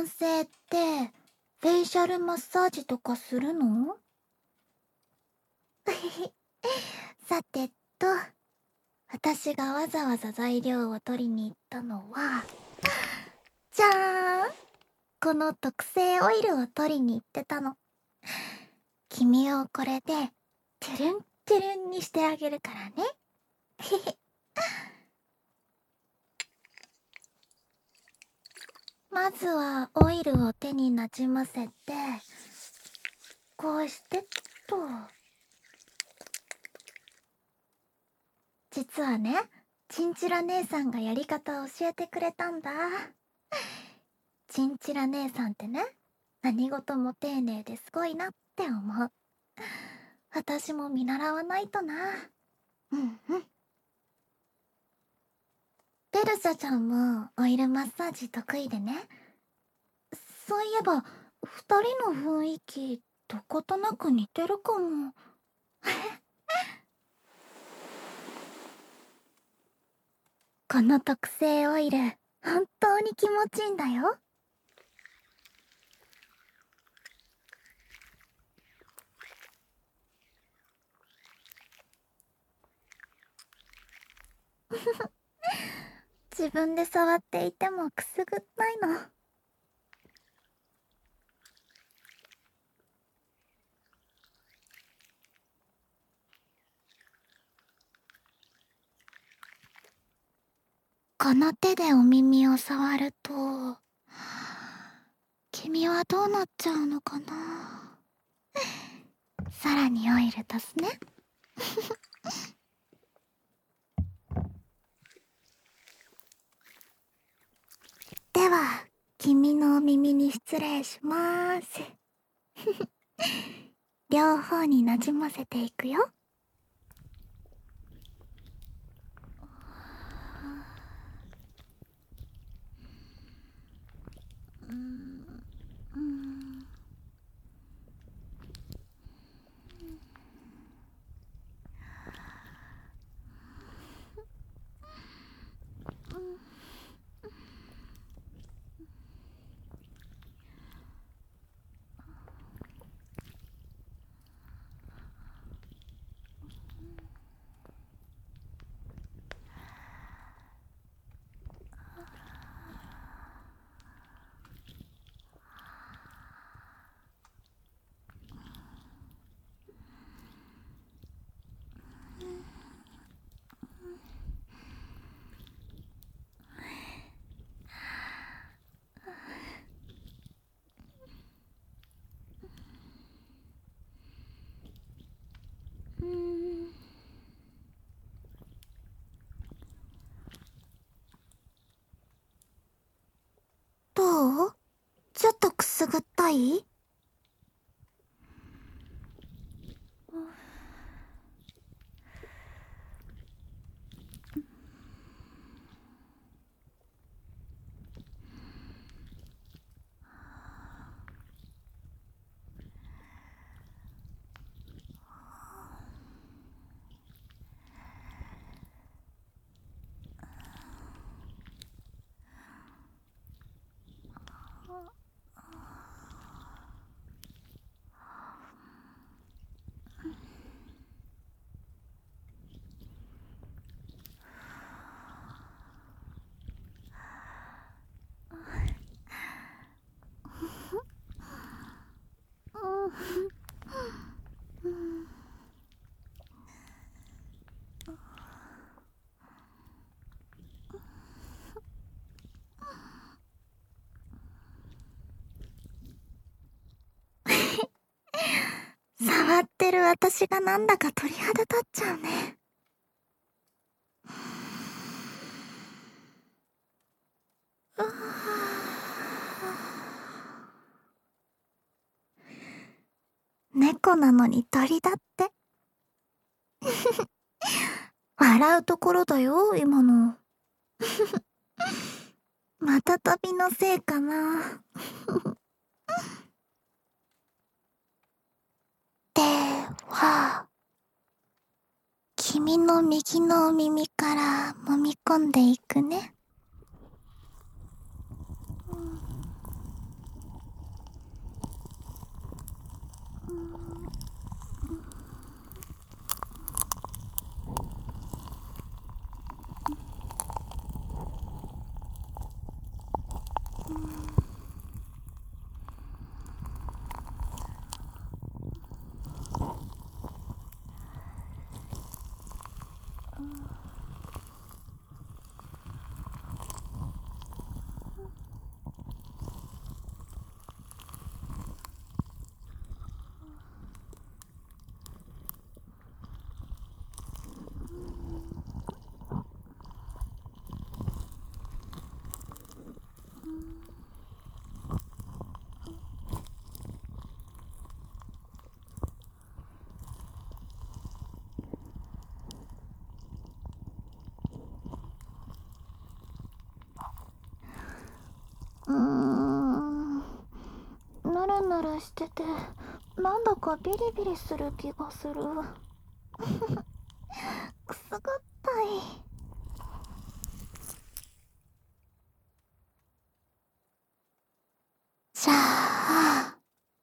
男性ってフェイシャルマッサージとかするの？さてと、私がわざわざ材料を取りに行ったのは、じゃーん、この特製オイルを取りに行ってたの。君をこれでトゥルントゥルンにしてあげるからね。まずはオイルを手になじませて、こうしてっと。実はね、チンチラ姉さんがやり方を教えてくれたんだ。チンチラ姉さんってね、何事も丁寧ですごいなって思う。私も見習わないとな。うんうん。ベルシャちゃんもオイルマッサージ得意でね。そういえば、二人の雰囲気、どことなく似てるかも。この特製オイル、本当に気持ちいいんだよ。自分で触っていてもくすぐったいの。この手でお耳を触ると、君はどうなっちゃうのかな。さらにオイル足すね。では、君のお耳に失礼しまーす。両方になじませていくよ。どう？ちょっとくすぐったい？触ってる私がなんだか鳥肌立っちゃうね。猫なのに鳥だって。笑うところだよ、今の。また旅のせいかな。では、君の右のお耳から揉み込んでいくね。 ヌルヌルしててなんだかビリビリする気がする。くすぐったい。じゃあ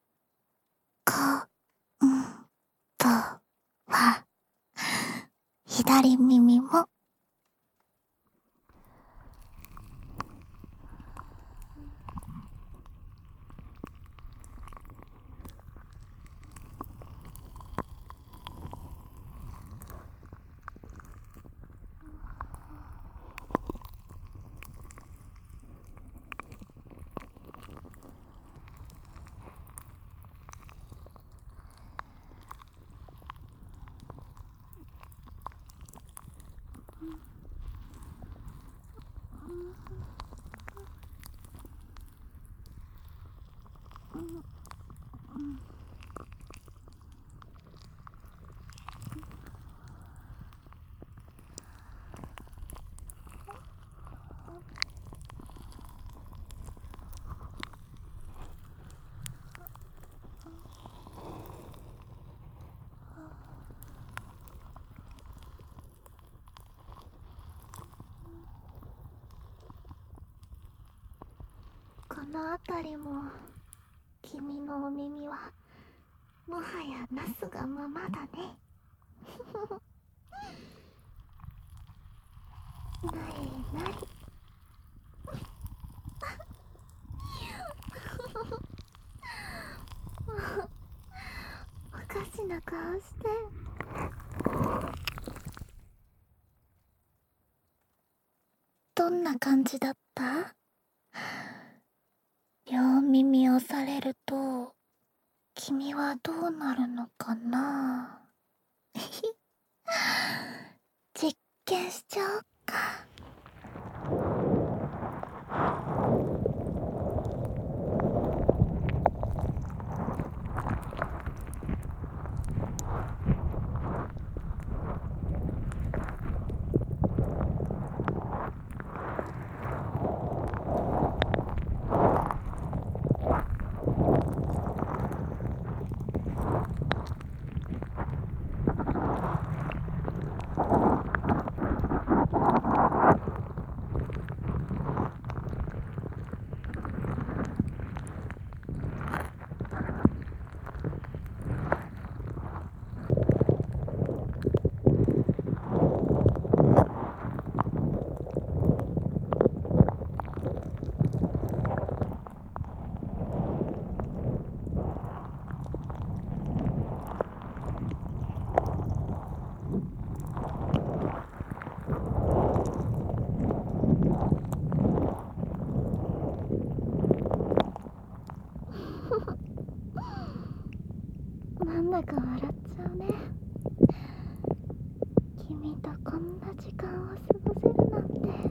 今度は左耳もこの辺りも君のお耳はもはやなすがままだね。なりなり。おかしな顔して。どんな感じだった？両耳をされると君はどうなるのかな。実験しちゃおっか。なんだか笑っちゃうね。君とこんな時間を過ごせるなんて。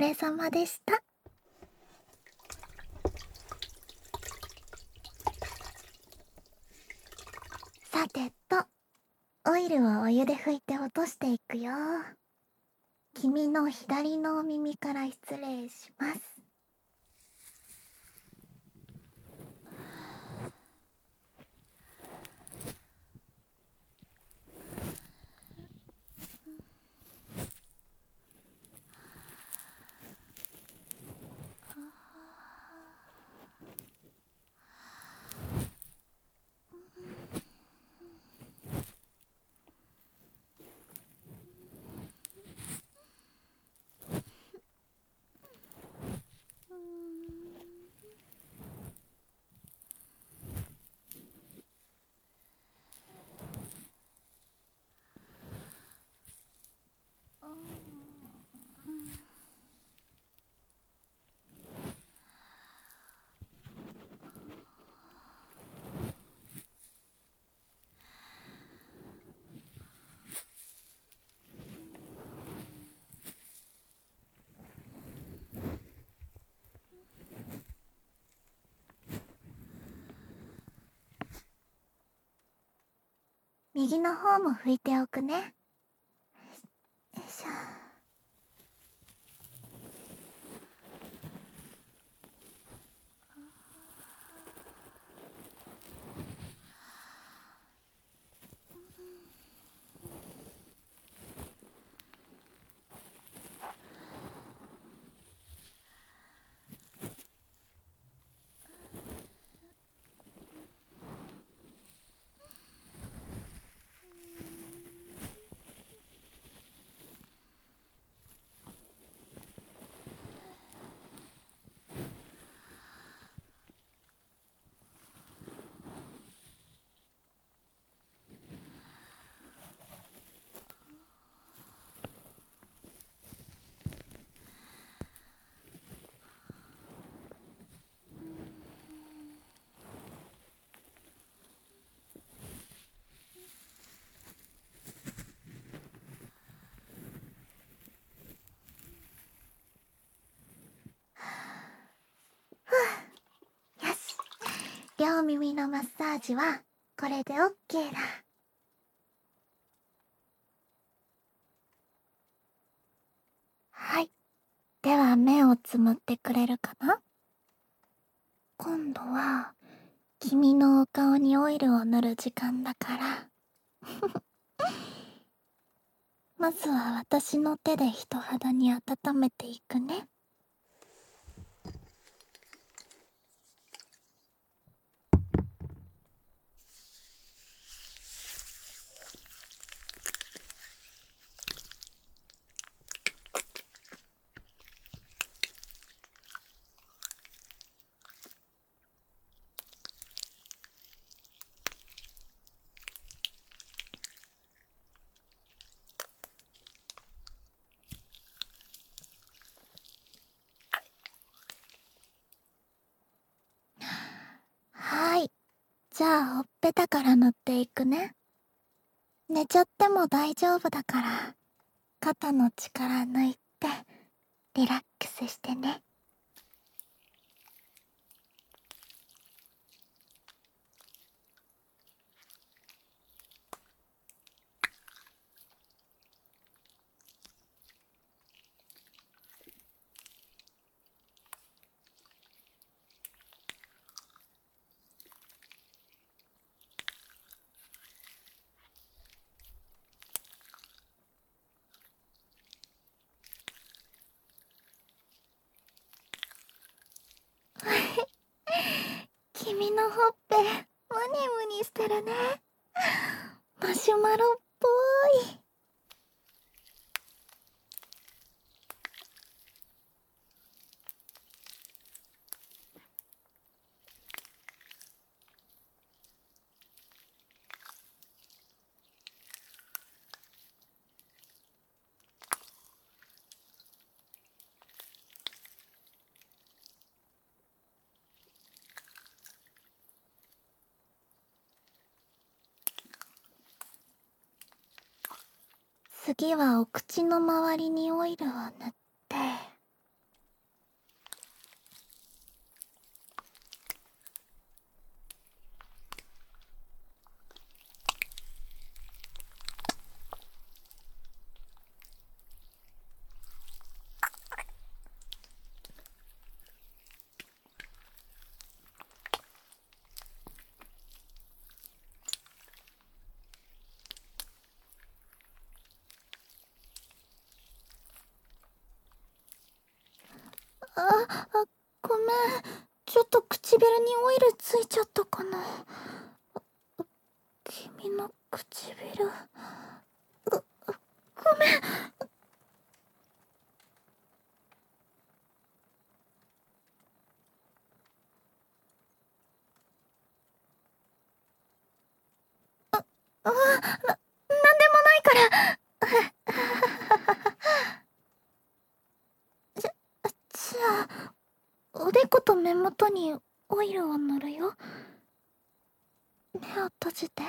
れ様でした。さてと、オイルをお湯で拭いて落としていくよ。君の左のお耳から失礼します。右の方も拭いておくね。よいしょ。よし。両耳のマッサージはこれでオッケーだ。はい。では目をつむってくれるかな？今度は君のお顔にオイルを塗る時間だから。まずは私の手で人肌に温めていくね。はい。じゃあほっぺたから塗っていくね。寝ちゃっても大丈夫だから、肩の力抜いてリラックスしてね。君のほっぺムニムニしてるね。マシュマロっぽい。次はお口の周りにオイルを塗ってごめん。ちょっと唇にオイルついちゃったかな。君の唇。ごめん。なんでもないから。じゃあ、おでこと目元にオイルを塗るよ。目を閉じて。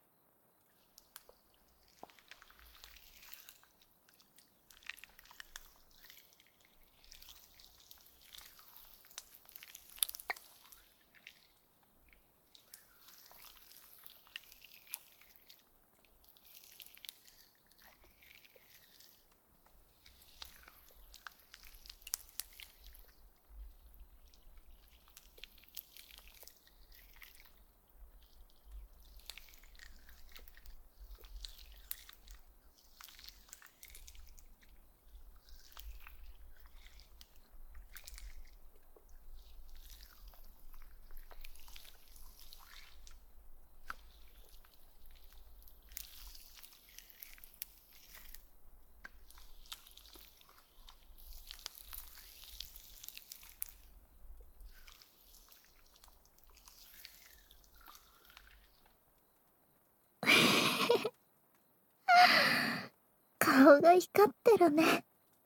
顔が光ってるね。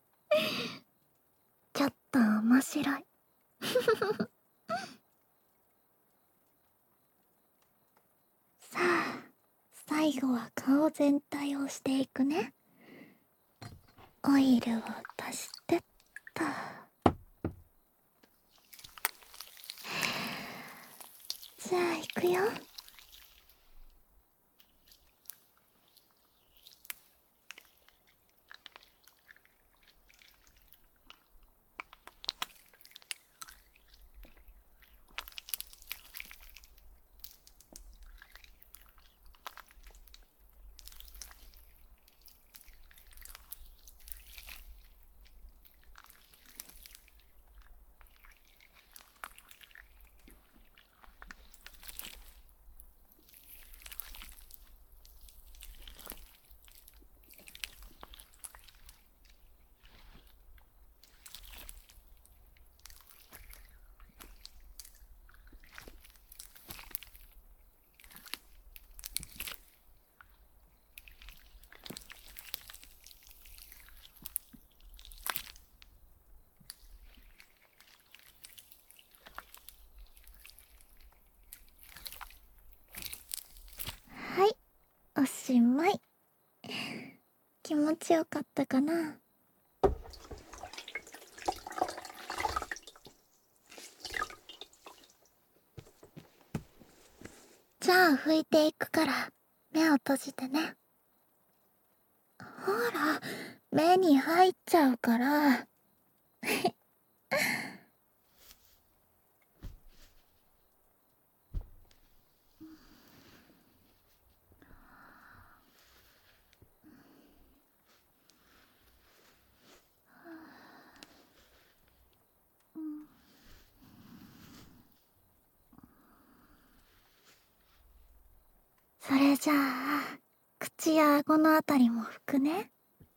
ちょっと面白い。さあ、最後は顔全体をしていくね。オイルを足してっと。じゃあ行くよ。はい、おしまい。気持ちよかったかな。じゃあ拭いていくから目を閉じてね。ほら、目に入っちゃうから。それじゃあ、口や顎のあたりも拭くね。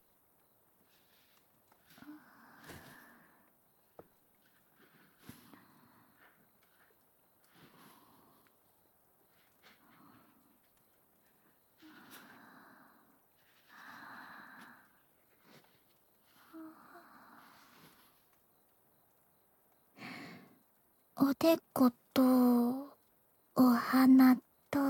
おでこと、お鼻と、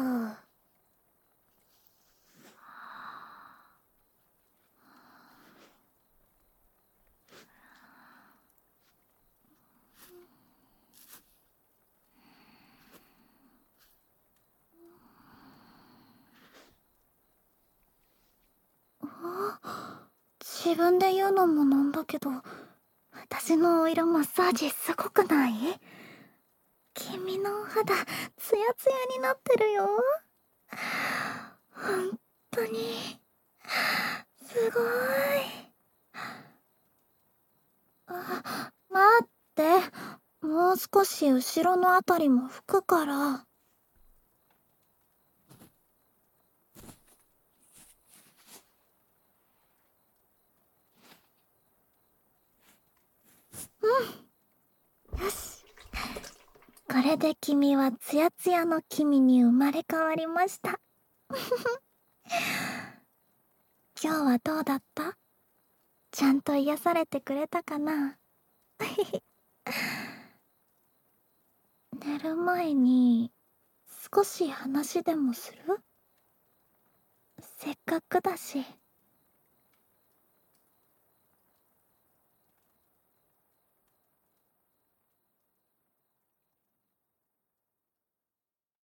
自分で言うのもなんだけど、私のオイルマッサージすごくない？君のお肌、ツヤツヤになってるよ。本当に、すごい。待って。 もう少し後ろのあたりも拭くから。よし。これで君はツヤツヤの君に生まれ変わりました。今日はどうだった？ちゃんと癒されてくれたかな？寝る前に少し話でもする？せっかくだし。